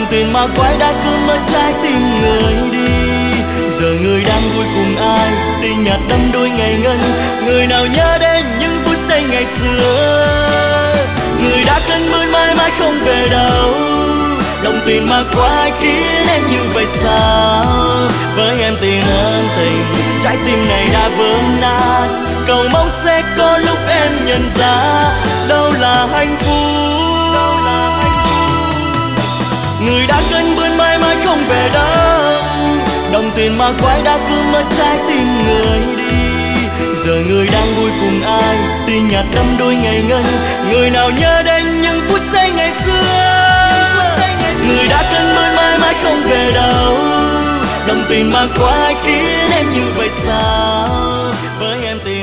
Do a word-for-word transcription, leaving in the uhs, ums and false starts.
Đồng tiền mà quái đã cướp mất trái tim người đi. Giờ người đang vui cùng ai, tình nhạt đắm đuối ngày ngân. Người nào nhớ đến những phút giây ngày xưa. Người đã cơn mưa mãi mãi không về đâu. Đồng tiền mà quái khiến em như vậy sao? Với em tiền ơn tình, trái tim này đã vỡ nát. Cầu mong sẽ có lúc em nhận ra đâu là hạnh phúc, đâu là hạnh phúc. Người đã cơn mưa mãi mãi không về đâu. Đồng tiền mà quái đã cướp mất trái tim người đi. Giờ người đang vui cùng ai, tình nhạt đắm đuối ngày ngân. Người nào nhớ đến những phút giây ngày xưa. Người đã cơn mưa mãi mãi không về đâu. Đồng tiền mà quái khiến em như vậy sao? Với em tiền